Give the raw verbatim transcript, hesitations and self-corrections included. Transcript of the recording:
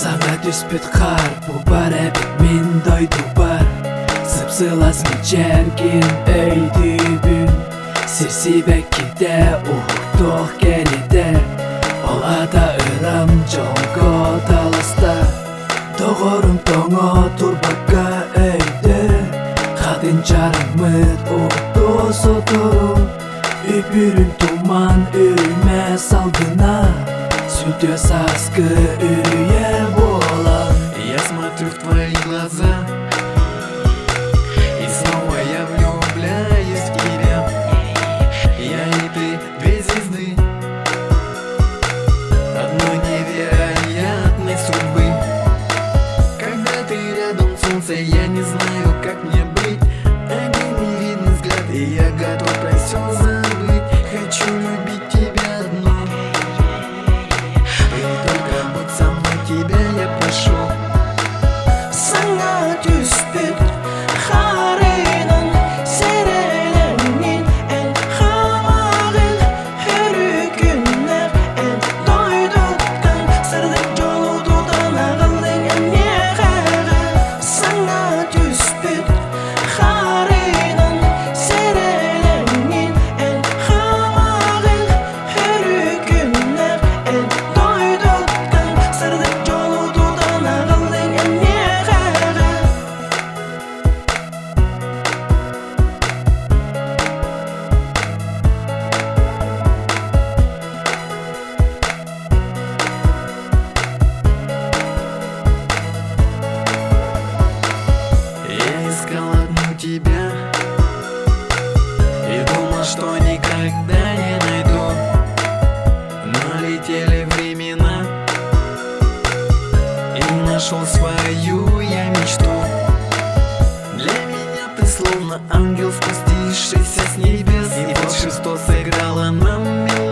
Саңа түспіт қар, бұл бар әбіт мен дойду бар. Сыпсылас мен жәмкен өйді бүн. Сірсібәк кеде ұқтық кәледі. Ол ада ұрам жоңғы таласта. Тоғырым тоңы турбаққа өйді. Қадын жарымыд ұқты сотыру. Үпірін туман үріме салдына. Сүті сасқы үріе бола. Я смотрю в твои глаза, и снова я влюбляюсь в тебя. Я и ты, две звезды одной невероятной судьбы. Когда ты рядом, солнце, я не знаю, как мне быть. Один невидный взгляд, и я готов про все забыть. Хочу любить тебя одну, и только будь со мной, тебя я прошу. Саңа түспіт қарынан сереленген ән қамағын хүрікінер ән дойдықтан сырдық жолудудан ағылың әмеғағы. Саңа түспіт қарынан сереленген ән қамағын хүрікінер ән дойдықтан сырдық жолудудан ағылың әмеғағы. Я искал одну тебя и думал, что никогда не найду. Но летели времена, и нашел свою я мечту. Для меня ты словно ангел, спустившийся с небес, и волшебство сыграло нам мелодию.